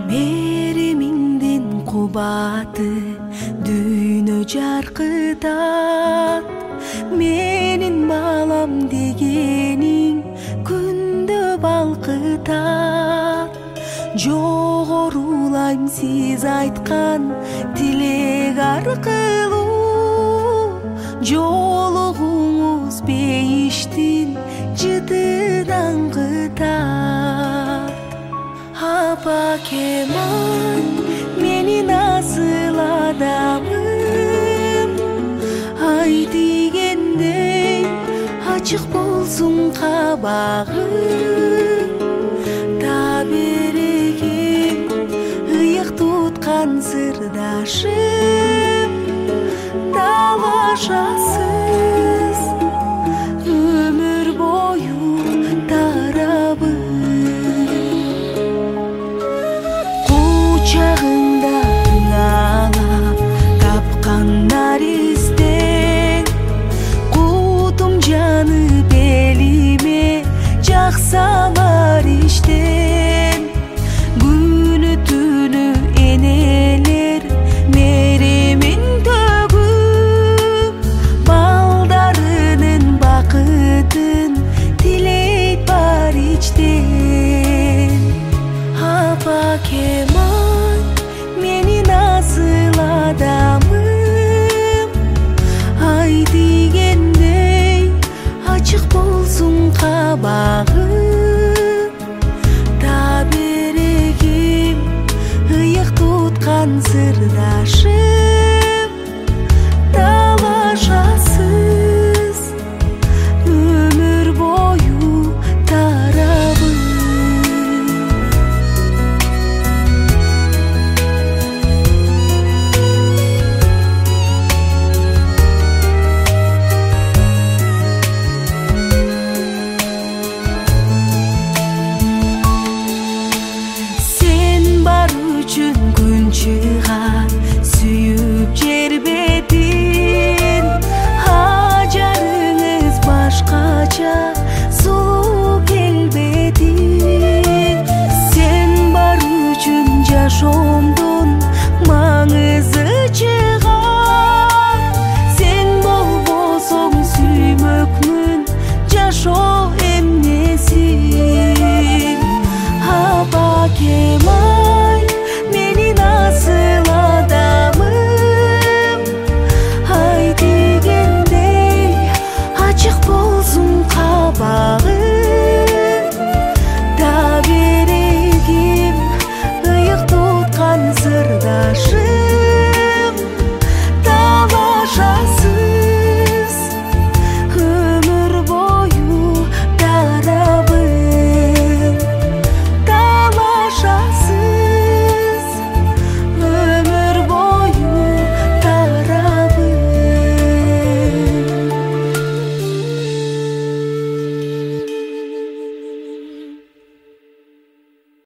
Меримиңдин кубаты дүйнө жаркытат. Менин балам дегениң күндө балкытат. Жогорулайм сиз айткан тилек аркылуу. Жолугуңуз бейиштин жытын аңгытат. Апа Кемал, мени насыл адамым, ай дегендей ачык болсун кабагым. Таберегим ыйык туткан сырдашым, талашасыз өмүр бою тарабым. Кучагыңда тыңалап тапкан наристең, кутум жанып элиме жаксамар иштен. Күнү түнү энелер меремин төгүп, балдарынын бакытын тилейт бар ичтен. Апа Кемал, мени насыл адамым, ай дегендей ачык болсун кабагым. Таберегим ыйык туткан сырдашым,